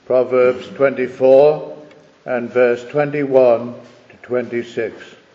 Proverbs 24 and verse 21 to 26.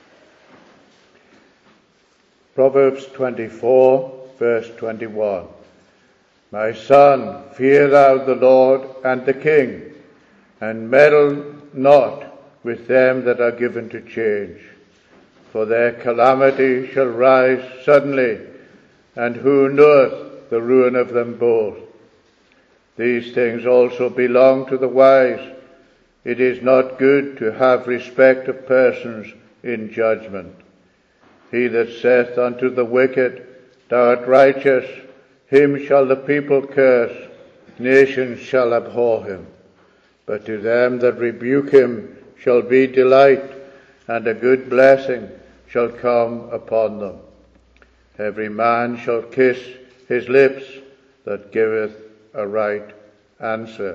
Proverbs 24, verse 21. My son, fear thou the Lord and the king, and meddle not with them that are given to change. For their calamity shall rise suddenly, and who knoweth the ruin of them both? These things also belong to the wise. It is not good to have respect of persons in judgment. He that saith unto the wicked, Thou art righteous, him shall the people curse, nations shall abhor him. But to them that rebuke him shall be delight, and a good blessing shall come upon them. Every man shall kiss his lips that giveth a right answer.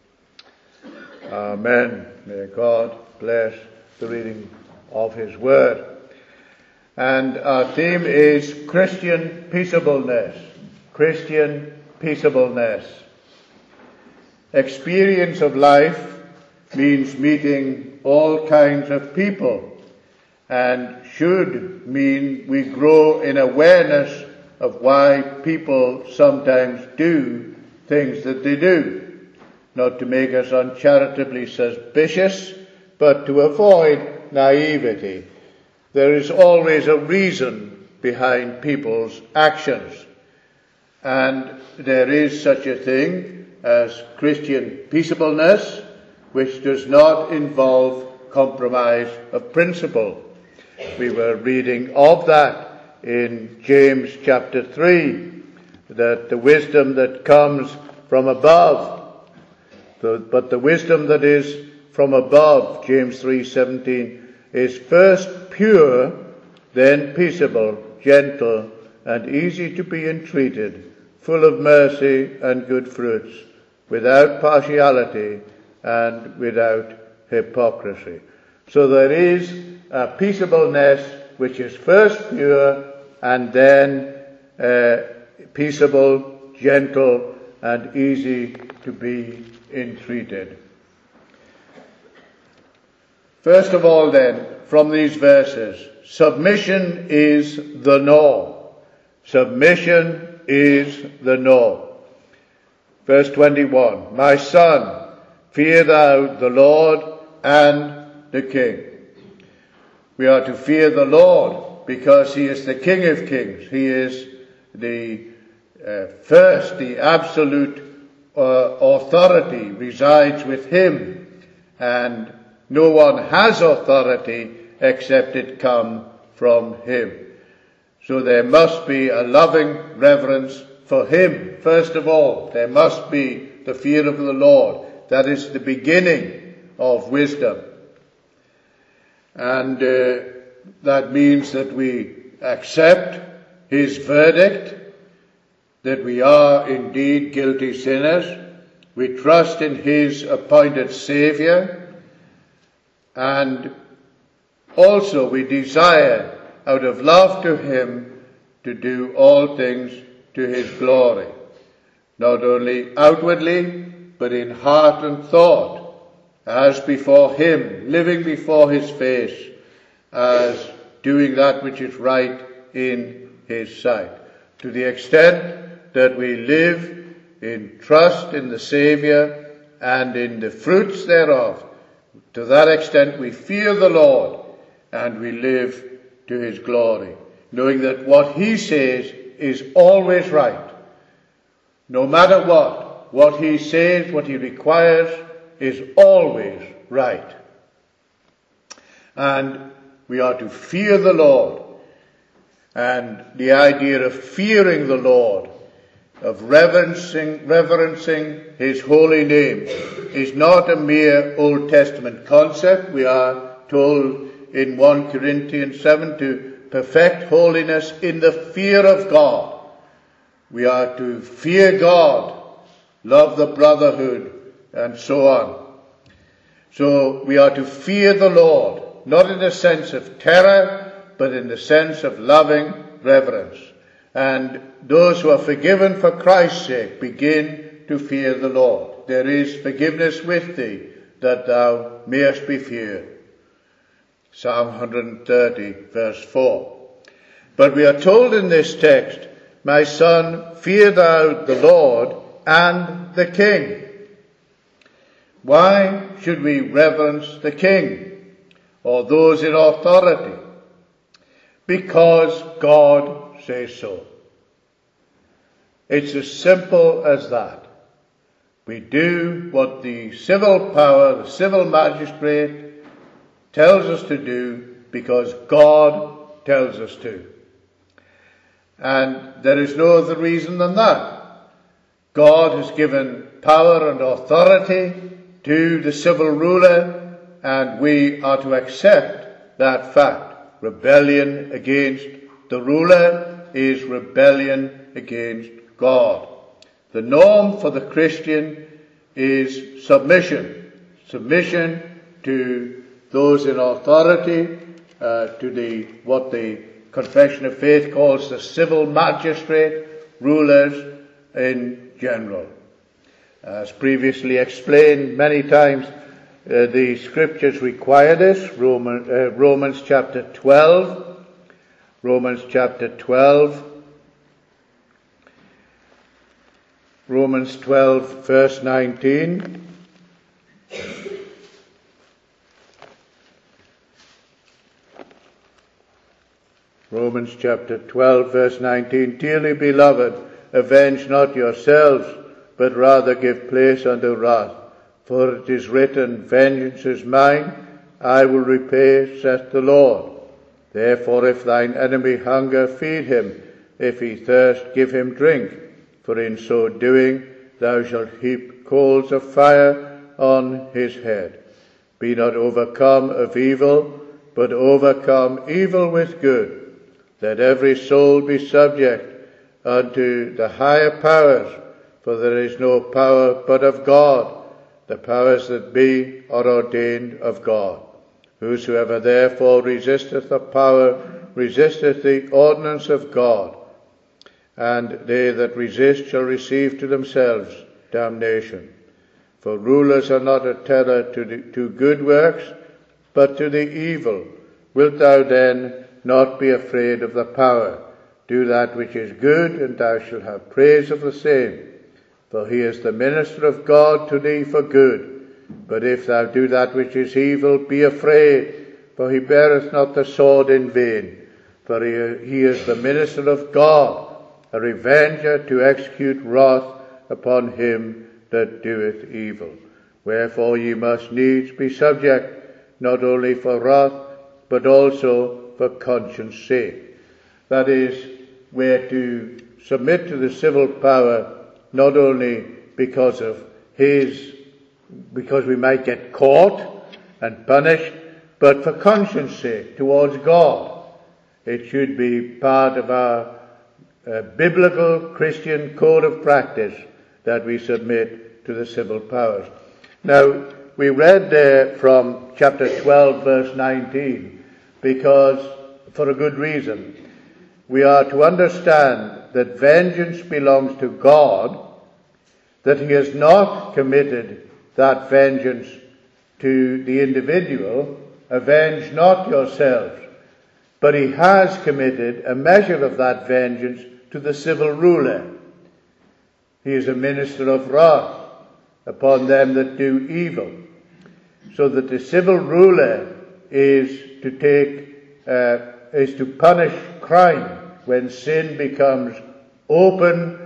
Amen. May God bless the reading of his word. And our theme is Christian peaceableness. Christian peaceableness. Experience of life means meeting all kinds of people, and should mean we grow in awareness of why people sometimes do things that they do. Not to make us uncharitably suspicious, but to avoid naivety. There is always a reason behind people's actions. And there is such a thing as Christian peaceableness, which does not involve compromise of principle. We were reading of that in James chapter 3, that the wisdom that comes from above, but the wisdom that is from above, James 3:17, is first pure, then peaceable, gentle, and easy to be entreated, full of mercy and good fruits, without partiality and without hypocrisy. So there is a peaceableness which is first pure and then peaceable, gentle, and easy to be entreated. First of all then, from these verses, submission is the norm. Submission is the norm. Verse 21, My son, fear thou the Lord and the King. We are to fear the Lord because he is the King of kings. He is the first, the absolute authority resides with him, and no one has authority except it come from him. So there must be a loving reverence for him. First of all, there must be the fear of the Lord. That is the beginning of wisdom. And that means that we accept his verdict, that we are indeed guilty sinners. We trust in his appointed Saviour. And also we desire, out of love to him, to do all things to his glory. Not only outwardly, but in heart and thought, as before him, living before his face, as doing that which is right in his sight. To the extent that we live in trust in the Saviour and in the fruits thereof, to that extent we fear the Lord and we live to his glory, knowing that what he says is always right. No matter what he says, what he requires, is always right. And we are to fear the Lord. And the idea of fearing the Lord, of reverencing his holy name, is not a mere Old Testament concept. We are told in 1 Corinthians 7 to perfect holiness in the fear of God. We are to fear God, love the brotherhood, and so on. So we are to fear the Lord, not in the sense of terror, but in the sense of loving reverence. And those who are forgiven for Christ's sake begin to fear the Lord. there is forgiveness with thee, that thou mayest be feared. Psalm 130, verse 4. But we are told in this text, my son, fear thou the Lord and the king. Why should we reverence the king or those in authority? Because God says so. It's as simple as that. We do what the civil power, the civil magistrate, tells us to do because God tells us to. And there is no other reason than that. God has given power and authority to the civil ruler, and we are to accept that fact. Rebellion against the ruler is rebellion against God. The norm for the Christian is submission. Submission to those in authority, to what the Confession of Faith calls the civil magistrate, rulers in general. As previously explained many times, the scriptures require this. Romans chapter 12. Romans chapter 12. Romans 12, verse 19. Romans chapter 12, verse 19. Dearly beloved, avenge not yourselves, but rather give place unto wrath. For it is written, vengeance is mine, I will repay, saith the Lord. Therefore if thine enemy hunger, feed him. If he thirst, give him drink. For in so doing thou shalt heap coals of fire on his head. Be not overcome of evil, but overcome evil with good. Let every soul be subject unto the higher powers, for there is no power but of God. The powers that be are ordained of God. Whosoever therefore resisteth the power, resisteth the ordinance of God. And they that resist shall receive to themselves damnation. For rulers are not a terror to good works, but to the evil. Wilt thou then not be afraid of the power? Do that which is good, and thou shalt have praise of the same. For he is the minister of God to thee for good. But if thou do that which is evil, be afraid, for he beareth not the sword in vain. For he is the minister of God, a revenger to execute wrath upon him that doeth evil. Wherefore ye must needs be subject, not only for wrath, but also for conscience sake. That is, we're to submit to the civil power, not only because we might get caught and punished, but for conscience sake towards God. It should be part of our biblical Christian code of practice that we submit to the civil powers. Now, we read there from chapter 12, verse 19, because, for a good reason, we are to understand that vengeance belongs to God, that he has not committed that vengeance to the individual. Avenge not yourselves. But he has committed a measure of that vengeance to the civil ruler. He is a minister of wrath upon them that do evil. So that the civil ruler is to punish crime when sin becomes open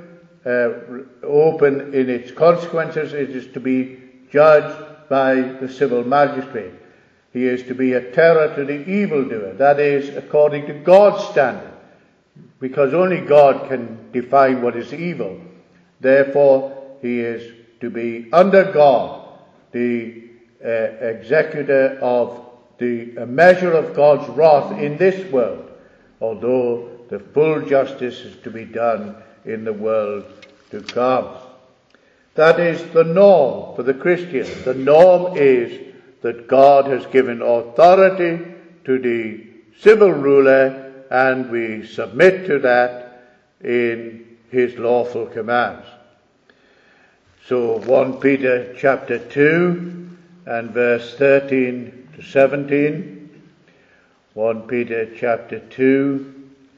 in its consequences. It is to be judged by the civil magistrate. He is to be a terror to the evildoer. That is, according to God's standard, because only God can define what is evil. Therefore, he is to be under God, the executor of the measure of God's wrath in this world, although the full justice is to be done in the world to come. That is the norm for the Christian. The norm is that God has given authority to the civil ruler, and we submit to that in his lawful commands. So 1 Peter chapter 2 and verse 13 to 17. 1 Peter chapter 2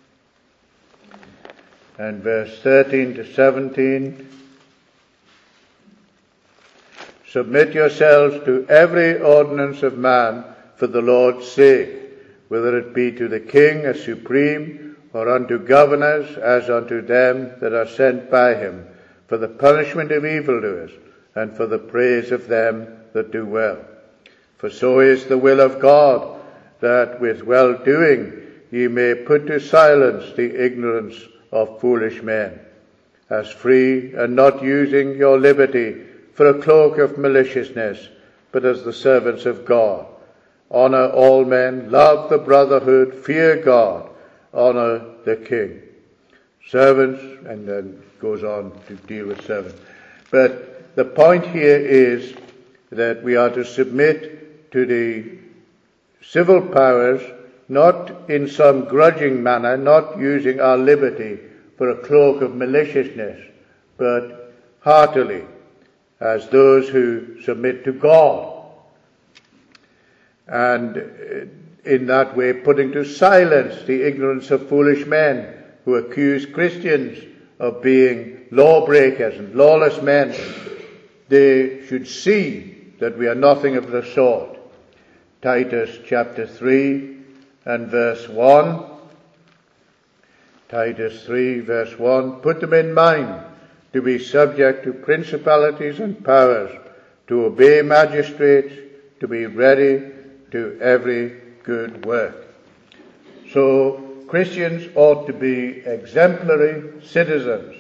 and verse 13 to 17. Submit yourselves to every ordinance of man for the Lord's sake, whether it be to the king as supreme, or unto governors as unto them that are sent by him, for the punishment of evildoers, and for the praise of them that do well. For so is the will of God, that with well-doing ye may put to silence the ignorance of foolish men, as free, and not using your liberty for a cloak of maliciousness, but as the servants of God. Honor all men, love the brotherhood, fear God, honor the king. Servants, and then goes on to deal with servants. But the point here is that we are to submit to the civil powers, not in some grudging manner, not using our liberty for a cloak of maliciousness, but heartily, as those who submit to God. And in that way putting to silence the ignorance of foolish men who accuse Christians of being lawbreakers and lawless men. They should see that we are nothing of the sort. Titus chapter 3 and verse 1. Titus 3 verse 1. Put them in mind to be subject to principalities and powers, to obey magistrates, to be ready to every good work. So Christians ought to be exemplary citizens.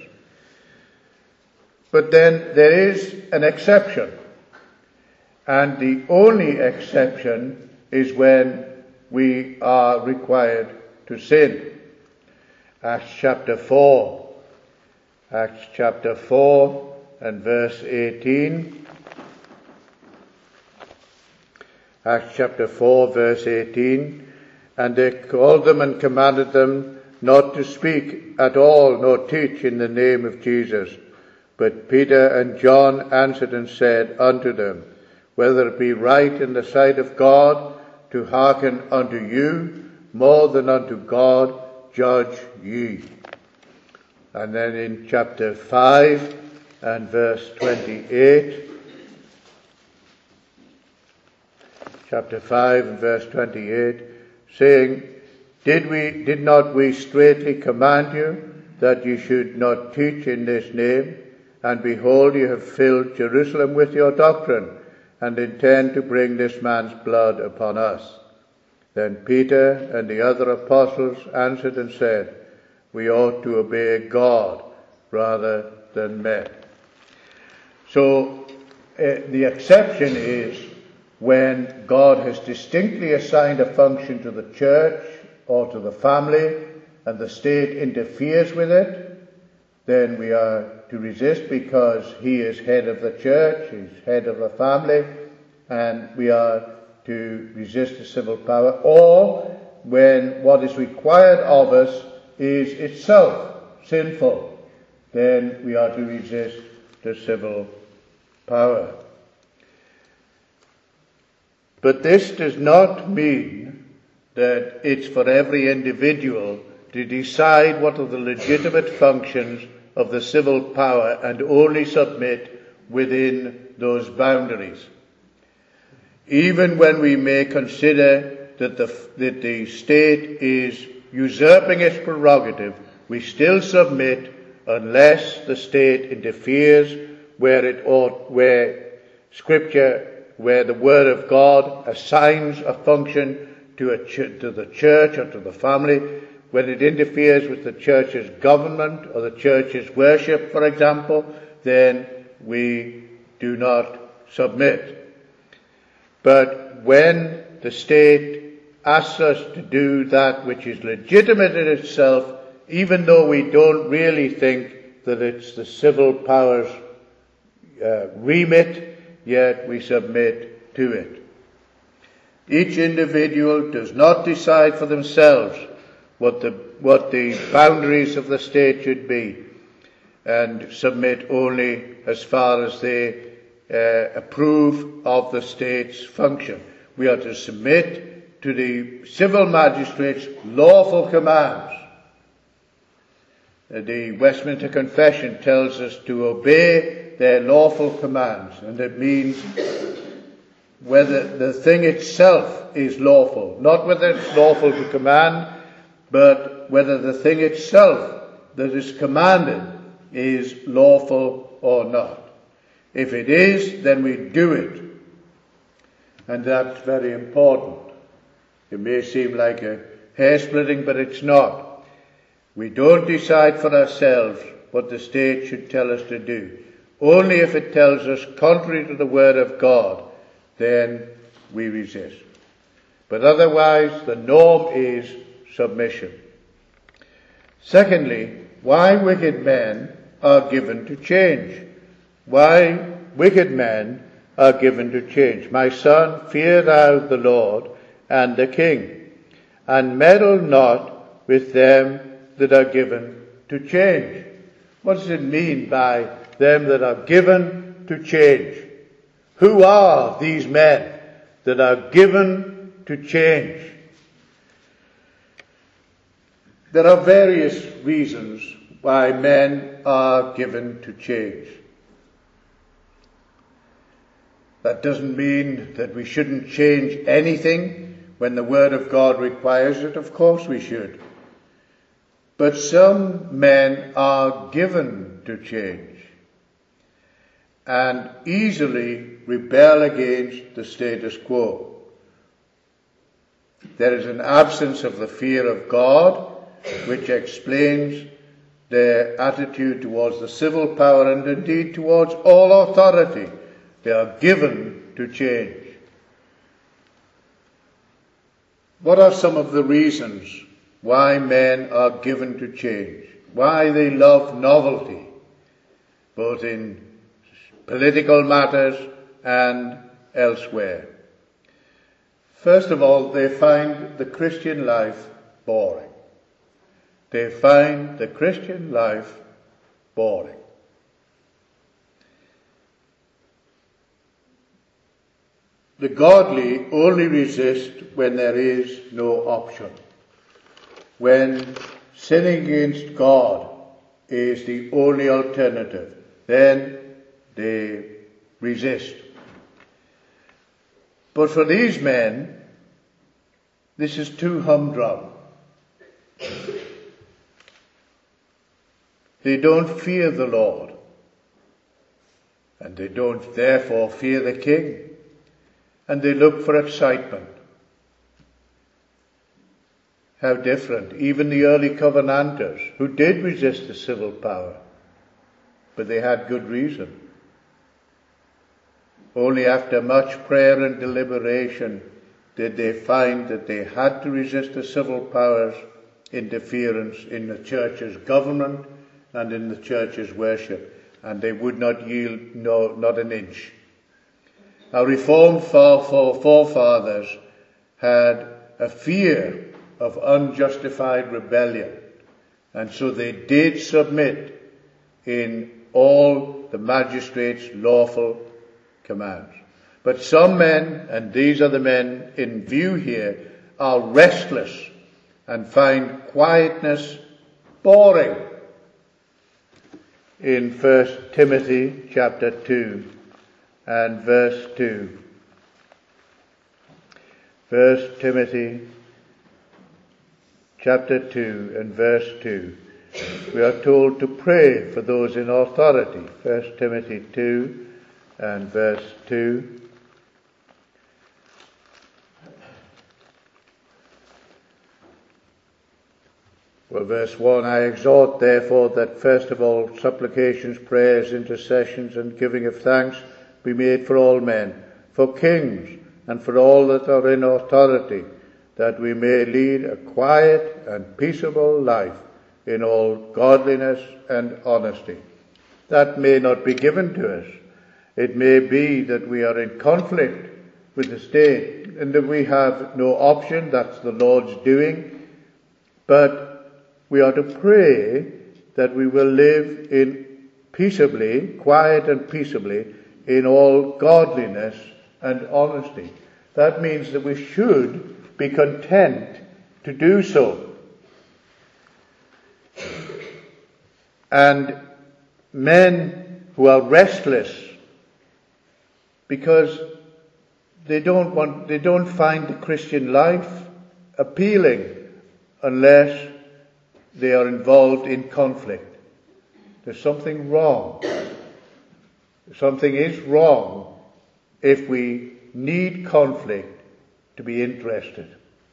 But then there is an exception. And the only exception is when we are required to sin. Acts chapter 4. Acts chapter 4 and verse 18. Acts chapter 4 verse 18. And they called them and commanded them not to speak at all, nor teach in the name of Jesus. But Peter and John answered and said unto them, whether it be right in the sight of God to hearken unto you more than unto God, judge ye. And then in chapter 5 and verse 28, chapter 5 and verse 28, saying, Did not we straitly command you that you should not teach in this name? And behold, you have filled Jerusalem with your doctrine, and intend to bring this man's blood upon us. Then Peter and the other apostles answered and said, we ought to obey God rather than men. So the exception is when God has distinctly assigned a function to the church or to the family, and the state interferes with it, then we are to resist because he is head of the church, he's head of the family, and we are to resist the civil power. Or when what is required of us is itself sinful, then we are to resist the civil power. But this does not mean that it's for every individual to decide what are the legitimate functions of the civil power and only submit within those boundaries. Even when we may consider that the state is usurping its prerogative, we still submit unless the state interferes where Scripture, where the Word of God assigns a function to the church or to the family, when it interferes with the church's government or the church's worship, for example, then we do not submit. But when the state asks us to do that which is legitimate in itself, even though we don't really think that it's the civil power's remit, yet we submit to it. Each individual does not decide for themselves what the boundaries of the state should be, and submit only as far as they approve of the state's function. We are to submit to the civil magistrates' lawful commands. The Westminster Confession tells us to obey their lawful commands, and it means whether the thing itself is lawful, not whether it's lawful to command, but whether the thing itself that is commanded is lawful or not. If it is, then we do it. And that's very important. It may seem like a hair-splitting, but it's not. We don't decide for ourselves what the state should tell us to do. Only if it tells us contrary to the word of God, then we resist. But otherwise, the norm is submission. Secondly, why wicked men are given to change. Why wicked men are given to change. My son, fear thou the Lord and the king, and meddle not with them that are given to change. What does it mean by them that are given to change? Who are these men that are given to change? There are various reasons why men are given to change. That doesn't mean that we shouldn't change anything when the Word of God requires it. Of course we should. But some men are given to change and easily rebel against the status quo. There is an absence of the fear of God, which explains their attitude towards the civil power and indeed towards all authority. They are given to change. What are some of the reasons why men are given to change? Why they love novelty, both in political matters and elsewhere? First of all, they find the Christian life boring. They find the Christian life boring. The godly only resist when there is no option. When sinning against God is the only alternative, then they resist. But for these men, this is too humdrum. They don't fear the Lord, and they don't therefore fear the king, and they look for excitement. How different. Even the early Covenanters, who did resist the civil power, but they had good reason. Only after much prayer and deliberation did they find that they had to resist the civil power's interference in the church's government and in the church's worship, and they would not yield not an inch. Our Reformed forefathers had a fear of unjustified rebellion, and so they did submit in all the magistrates' lawful commands. But some men, and these are the men in view here, are restless and find quietness boring. In 1 Timothy chapter 2 and verse 2. 1 Timothy chapter 2 and verse 2. We are told to pray for those in authority. 1 Timothy 2 and verse 2. Well, verse 1, I exhort therefore that first of all supplications, prayers, intercessions, and giving of thanks be made for all men, for kings, and for all that are in authority, that we may lead a quiet and peaceable life in all godliness and honesty. That may not be given to us. It may be that we are in conflict with the state and that we have no option. That's the Lord's doing. But we are to pray that we will live in peaceably, quiet and peaceably, in all godliness and honesty. That means that we should be content to do so. And men who are restless because they don't find the Christian life appealing unless they are involved in conflict. There's something wrong. Something is wrong if we need conflict to be interested.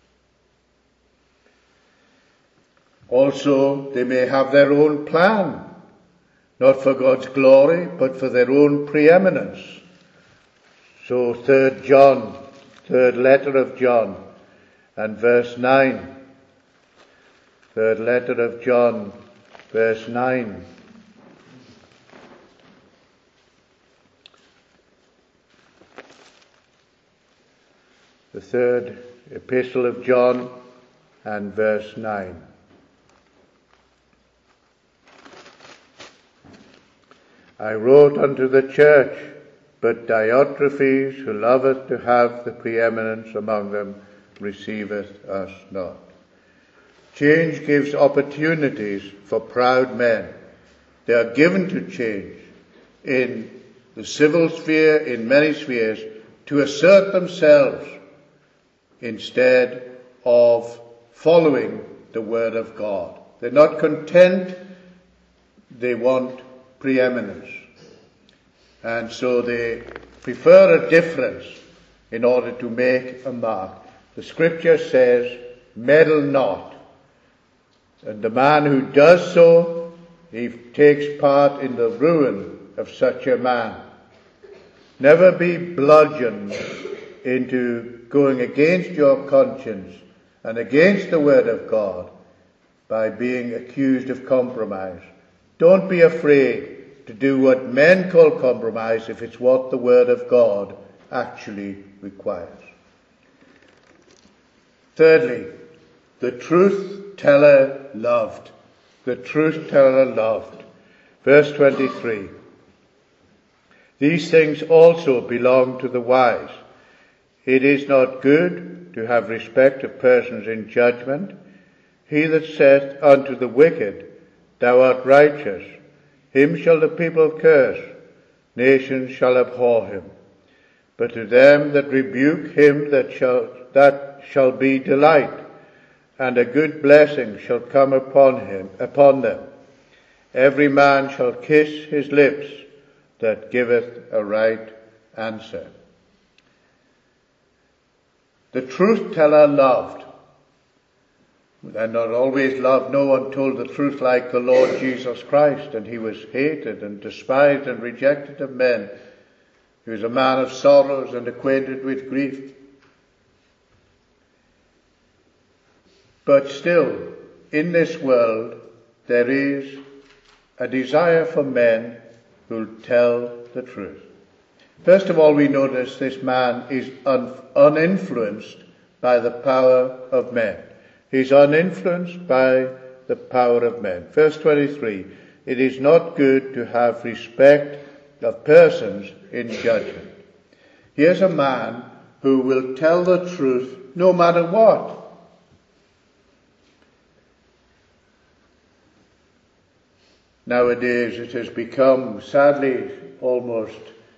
Also, they may have their own plan, not for God's glory, but for their own preeminence. So 3rd John, third letter of John, and verse 9. Third letter of John, verse 9. The third epistle of John and verse 9. I wrote unto the church, but Diotrephes, who loveth to have the preeminence among them, receiveth us not. Change gives opportunities for proud men. They are given to change in the civil sphere, in many spheres, to assert themselves instead of following the Word of God. They're not content, they want preeminence. And so they prefer a difference in order to make a mark. The scripture says, meddle not. And the man who does so, he takes part in the ruin of such a man. Never be bludgeoned into going against your conscience and against the Word of God by being accused of compromise. Don't be afraid to do what men call compromise if it's what the Word of God actually requires. Thirdly, the truth teller loved. The truth teller loved. Verse 23. These things also belong to the wise. It is not good to have respect of persons in judgment. He that saith unto the wicked, Thou art righteous, him shall the people curse, nations shall abhor him. But to them that rebuke him that shall be delight, and a good blessing shall come upon them. Every man shall kiss his lips that giveth a right answer. The truth teller loved. And not always loved. No one told the truth like the Lord Jesus Christ, and he was hated and despised and rejected of men. He was a man of sorrows and acquainted with grief. But still, in this world, there is a desire for men who'll tell the truth. First of all, we notice this man is uninfluenced by the power of men. He's uninfluenced by the power of men. Verse 23, it is not good to have respect of persons in judgment. Here's a man who will tell the truth no matter what. Nowadays it has become, sadly, almost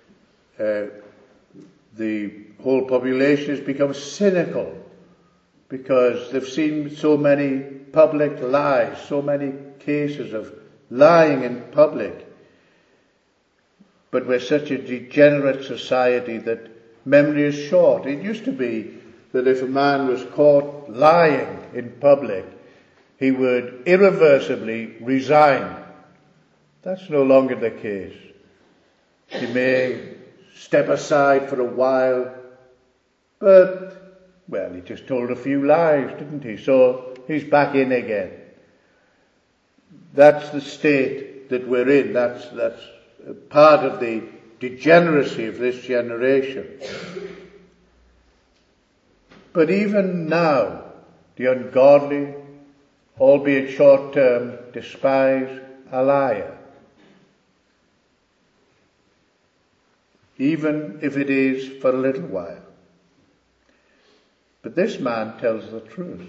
the whole population has become cynical because they've seen so many public lies, so many cases of lying in public. But we're such a degenerate society that memory is short. It used to be that if a man was caught lying in public, he would irreversibly resign. That's no longer the case. He may step aside for a while, but, well, he just told a few lies, didn't he? So he's back in again. That's the state that we're in. That's part of the degeneracy of this generation. But even now, the ungodly, albeit short term, despise a liar. even if it is for a little while. But this man tells the truth.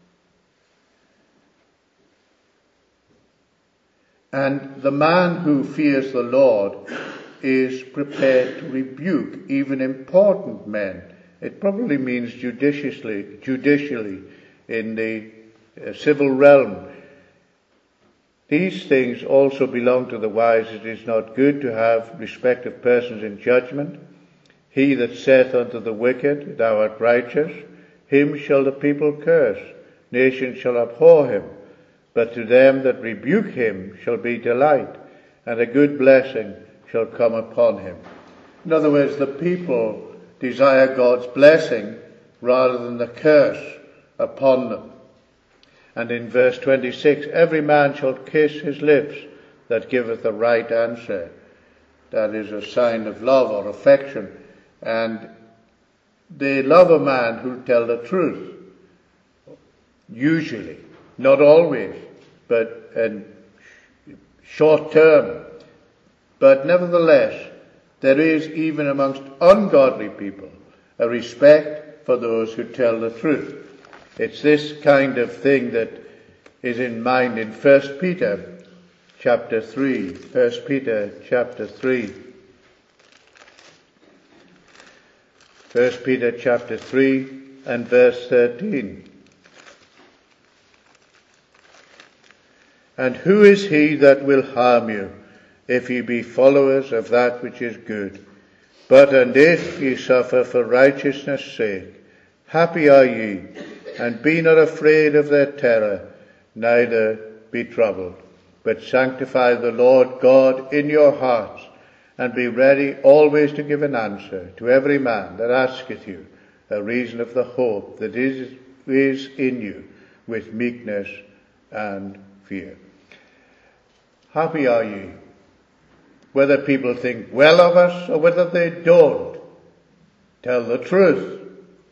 And the man who fears the Lord is prepared to rebuke even important men. It probably means judicially in the civil realm. These things also belong to the wise. It is not good to have respect of persons in judgment. He that saith unto the wicked, Thou art righteous, him shall the people curse. Nations shall abhor him. But to them that rebuke him shall be delight, and a good blessing shall come upon him. In other words, the people desire God's blessing rather than the curse upon them. And in verse 26, every man shall kiss his lips that giveth the right answer. That is a sign of love or affection. And they love a man who'll tell the truth. Usually. Not always, but short term. But nevertheless, there is even amongst ungodly people a respect for those who tell the truth. It's this kind of thing that is in mind in 1 Peter chapter 3. 1 Peter chapter 3. 1 Peter chapter 3 and verse 13. And who is he that will harm you, if ye be followers of that which is good? But and if ye suffer for righteousness' sake, happy are ye, and be not afraid of their terror, neither be troubled. But sanctify the Lord God in your hearts, and be ready always to give an answer to every man that asketh you a reason of the hope that is in you, with meekness and fear. Happy are ye, whether people think well of us or whether they don't. Tell the truth.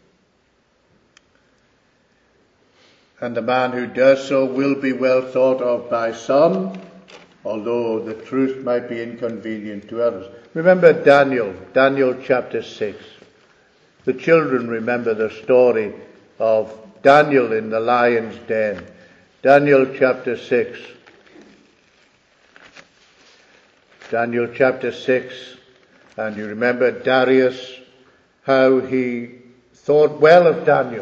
And the man who does so will be well thought of by some, although the truth might be inconvenient to others. Remember Daniel chapter 6. The children remember the story of Daniel in the lion's den. Daniel chapter 6. Daniel chapter 6, and you remember Darius, how he thought well of Daniel.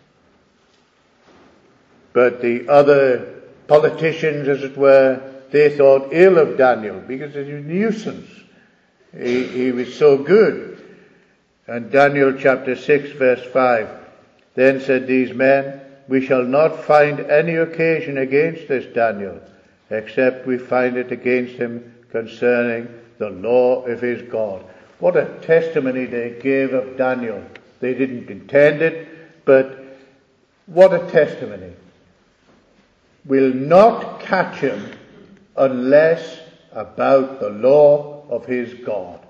But the other politicians, as it were, they thought ill of Daniel because he was a nuisance. He was so good. And Daniel chapter 6 verse 5, then said these men, we shall not find any occasion against this Daniel, except we find it against him concerning the law of his God. What a testimony they gave of Daniel. They didn't intend it, but what a testimony. We'll not catch him unless about the law of his God.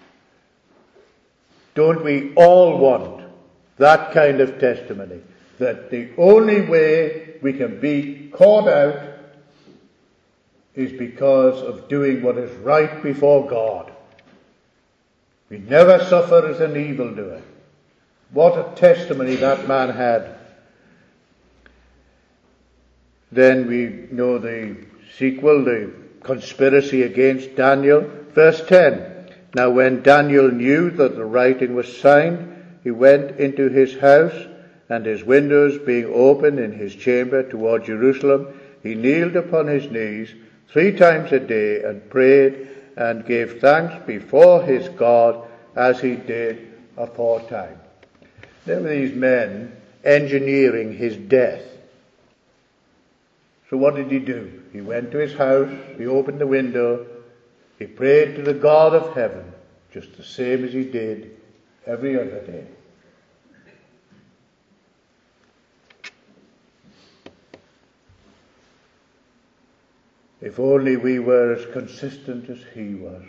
Don't we all want that kind of testimony? That the only way we can be caught out is because of doing what is right before God. We never suffer as an evildoer. What a testimony that man had. Then we know the sequel, the conspiracy against Daniel. Verse 10. Now when Daniel knew that the writing was signed, he went into his house, and his windows being open in his chamber toward Jerusalem, he kneeled upon his knees 3 times a day and prayed and gave thanks before his God as he did aforetime. There were these men engineering his death. So what did he do? He went to his house, he opened the window, he prayed to the God of heaven, just the same as he did every other day. If only we were as consistent as he was.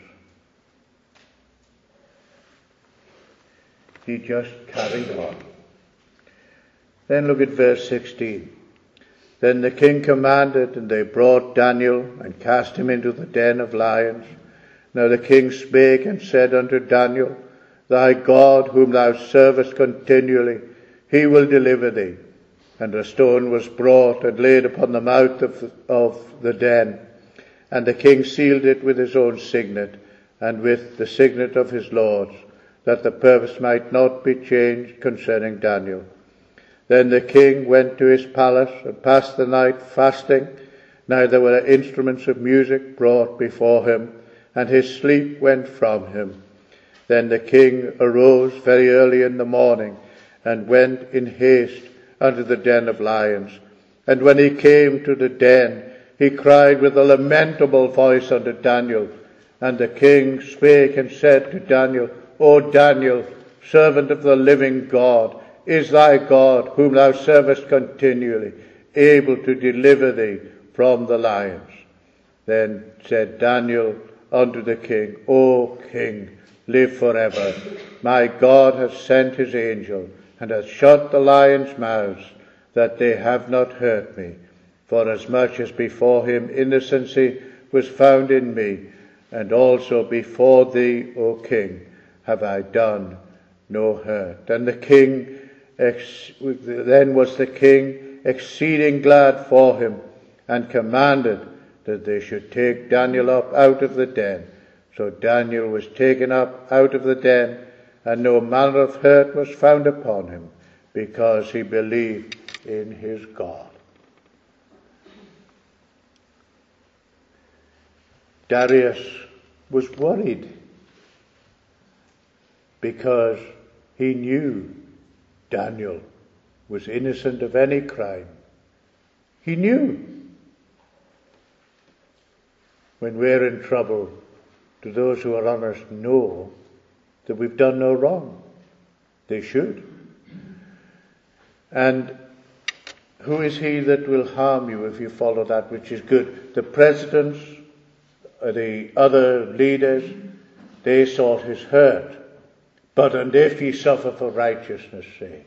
He just carried on. Then look at verse 16. Then the king commanded, and they brought Daniel and cast him into the den of lions. Now the king spake and said unto Daniel, Thy God, whom thou servest continually, he will deliver thee. And a stone was brought and laid upon the mouth of the den. And the king sealed it with his own signet, and with the signet of his lords, that the purpose might not be changed concerning Daniel. Then the king went to his palace, and passed the night fasting. Neither were instruments of music brought before him, and his sleep went from him. Then the king arose very early in the morning, and went in haste unto the den of lions. And when he came to the den, he cried with a lamentable voice unto Daniel. And the king spake and said to Daniel, O Daniel, servant of the living God, is thy God, whom thou servest continually, able to deliver thee from the lions? Then said Daniel unto the king, O king, live forever. My God hath sent his angel, and hath shut the lions' mouths, that they have not hurt me. Forasmuch as before him innocency was found in me, and also before thee, O king, have I done no hurt. And the king, then was the king exceeding glad for him, and commanded that they should take Daniel up out of the den. So Daniel was taken up out of the den, and no manner of hurt was found upon him, because he believed in his God. Darius was worried because he knew Daniel was innocent of any crime. He knew. When we're in trouble, do those who are honest know that we've done no wrong? They should. And who is he that will harm you if you follow that which is good? The presidents, the other leaders, they sought his hurt. But and if he suffer for righteousness' sake.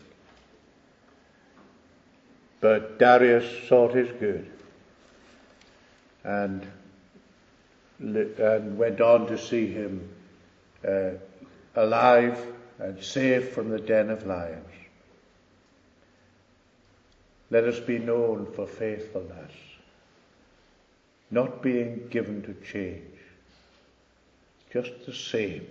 But Darius sought his good, and went on to see him alive and safe from the den of lions. Let us be known for faithfulness, not being given to change, just the same,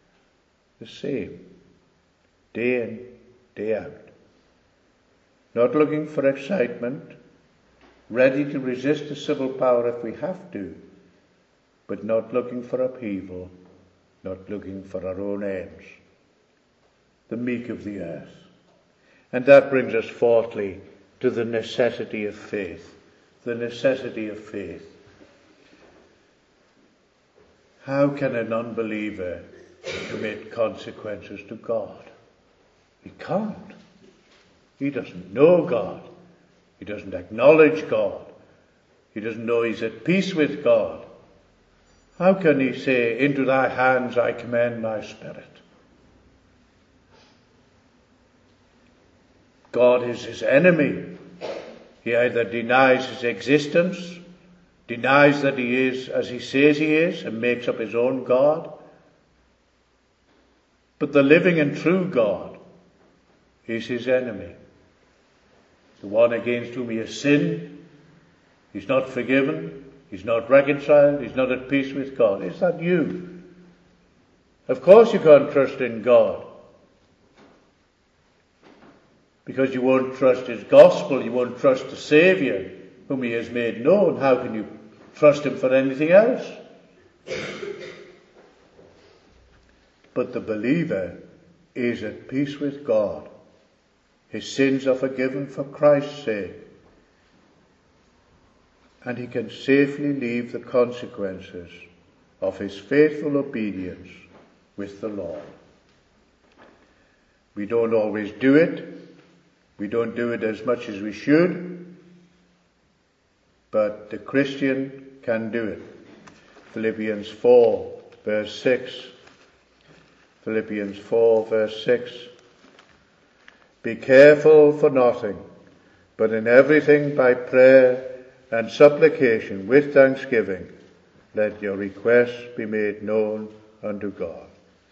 day in, day out. Not looking for excitement, ready to resist the civil power if we have to, but not looking for upheaval, not looking for our own ends. The meek of the earth. And that brings us fourthly to the necessity of faith. The necessity of faith. How can an unbeliever commit consequences to God? He can't. He doesn't know God. He doesn't acknowledge God. He doesn't know he's at peace with God. How can he say, into thy hands I commend my spirit? God is his enemy. He either denies his existence, denies that he is as he says he is, and makes up his own God. But the living and true God is his enemy. The one against whom he has sinned, he's not forgiven, he's not reconciled, he's not at peace with God. Is that you? Of course you can't trust in God, because you won't trust his gospel, you won't trust the Saviour whom he has made known. How can you trust him for anything else? But the believer is at peace with God. His sins are forgiven for Christ's sake. And he can safely leave the consequences of his faithful obedience with the Lord. We don't always do it. We don't do it as much as we should. But the Christian can do it. Philippians 4, verse 6. Philippians 4, verse 6. Be careful for nothing, but in everything by prayer and supplication with thanksgiving, let your requests be made known unto God.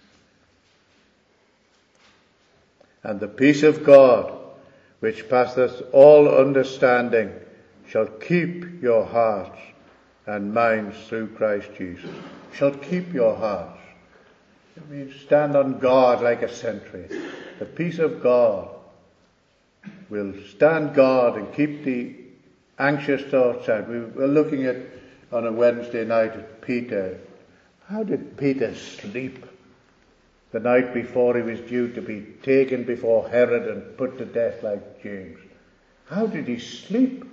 And the peace of God, which passeth all understanding, shall keep your hearts and minds through Christ Jesus. Shall keep your hearts. It means stand on guard like a sentry. The peace of God will stand guard and keep the anxious thoughts out. We were looking at, on a Wednesday night, at Peter. How did Peter sleep the night before he was due to be taken before Herod and put to death like James? How did he sleep?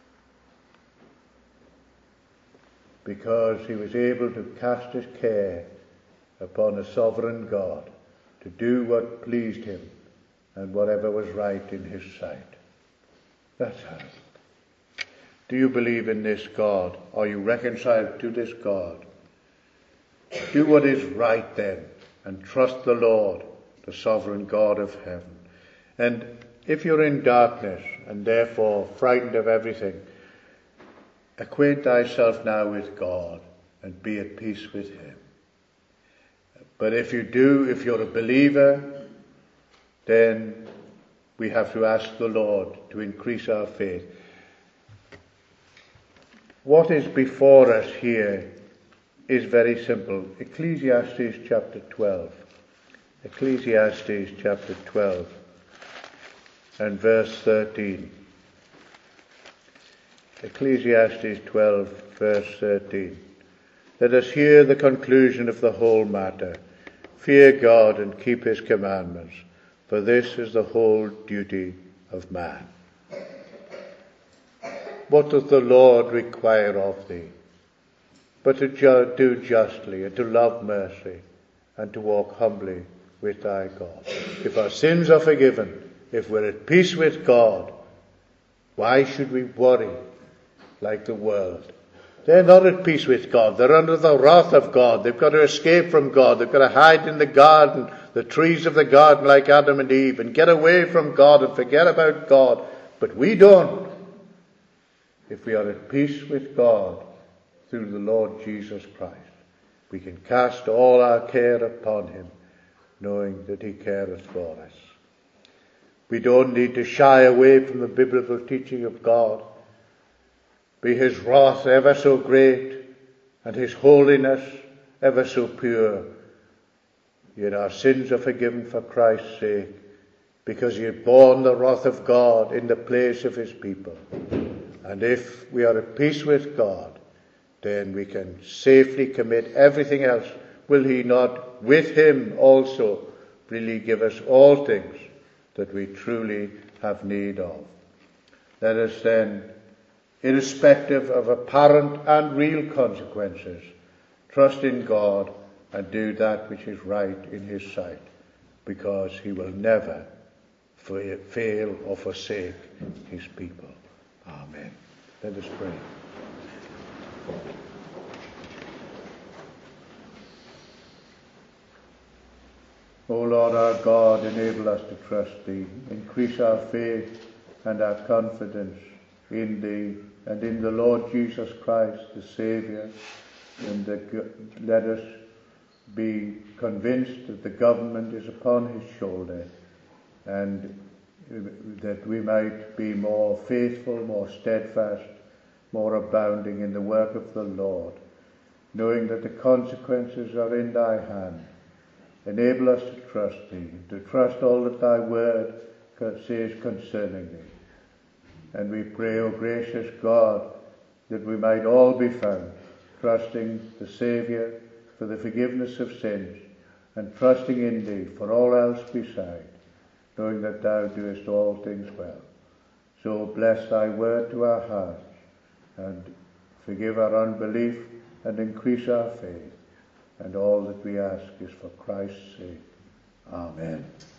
Because he was able to cast his care upon a sovereign God, to do what pleased him and whatever was right in his sight. That's how. Do you believe in this God? Are you reconciled to this God? Do what is right then, and trust the Lord, the sovereign God of heaven. And if you're in darkness and therefore frightened of everything, acquaint thyself now with God and be at peace with him. But if you're a believer, then we have to ask the Lord to increase our faith. What is before us here is very simple. Ecclesiastes chapter 12. Ecclesiastes chapter 12 and verse 13. Ecclesiastes 12 verse 13. Let us hear the conclusion of the whole matter. Fear God and keep his commandments, for this is the whole duty of man. What does the Lord require of thee? But to do justly, and to love mercy, and to walk humbly with thy God. If our sins are forgiven, if we're at peace with God, why should we worry like the world? They're not at peace with God. They're under the wrath of God. They've got to escape from God. They've got to hide in the garden, the trees of the garden, like Adam and Eve, and get away from God and forget about God. But we don't. If we are at peace with God through the Lord Jesus Christ, we can cast all our care upon him, knowing that he careth for us. We don't need to shy away from the biblical teaching of God. Be his wrath ever so great, and his holiness ever so pure, yet our sins are forgiven for Christ's sake, because he had borne the wrath of God in the place of his people. And if we are at peace with God, then we can safely commit everything else. Will he not with him also really give us all things that we truly have need of? Let us then, irrespective of apparent and real consequences, trust in God and do that which is right in his sight, because he will never fail or forsake his people. Amen. Let us pray. O Lord our God, enable us to trust thee. Increase our faith and our confidence in thee and in the Lord Jesus Christ, the Saviour. And let us be convinced that the government is upon his shoulder, and that we might be more faithful, more steadfast, more abounding in the work of the Lord, knowing that the consequences are in thy hand. Enable us to trust thee, to trust all that thy word says concerning thee. And we pray, O gracious God, that we might all be found trusting the Saviour for the forgiveness of sins, and trusting in thee for all else beside, knowing that thou doest all things well. So bless thy word to our hearts, and forgive our unbelief, and increase our faith. And all that we ask is for Christ's sake. Amen.